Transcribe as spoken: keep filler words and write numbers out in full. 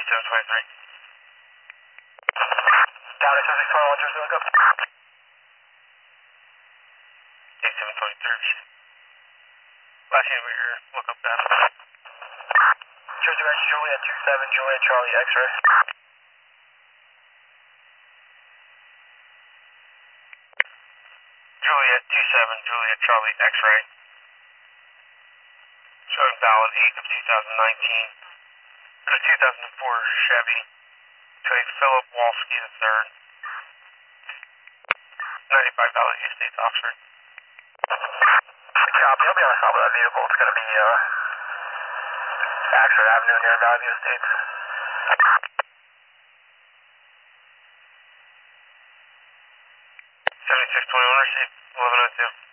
seven twenty-three. Down at seven six one, Jersey, look up. seven twenty-three. Last name of your lookup data. Jersey Ranch, Juliet two seven, Juliet Charlie X-ray. Juliet two seven, Juliet Charlie X-ray. Showing valid eight of two thousand nineteen. And a two thousand four Chevy to a Philip Walski the third. ninety-five Valley View Estates, Oxford. Copy, I'll be on top of that vehicle. It's going to be uh, Oxford Avenue near Valley View Estates. seventy-six twenty-one, received eleven oh two.